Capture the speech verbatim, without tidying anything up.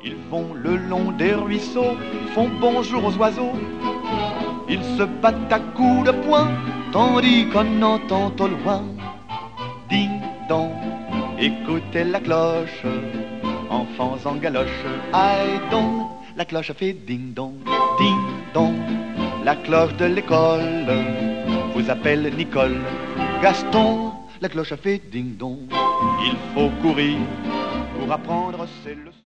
Ils vont le long des ruisseaux, font bonjour aux oiseaux. Ils se battent à coups de poing, tandis qu'on entend au loin ding dong, écoutez la cloche, enfants en galoche, aïe donc, la cloche fait ding dong, ding dong, la cloche de l'école vous appelle Nicole. Gaston, la cloche a fait ding dong, il faut courir pour apprendre ses leçons.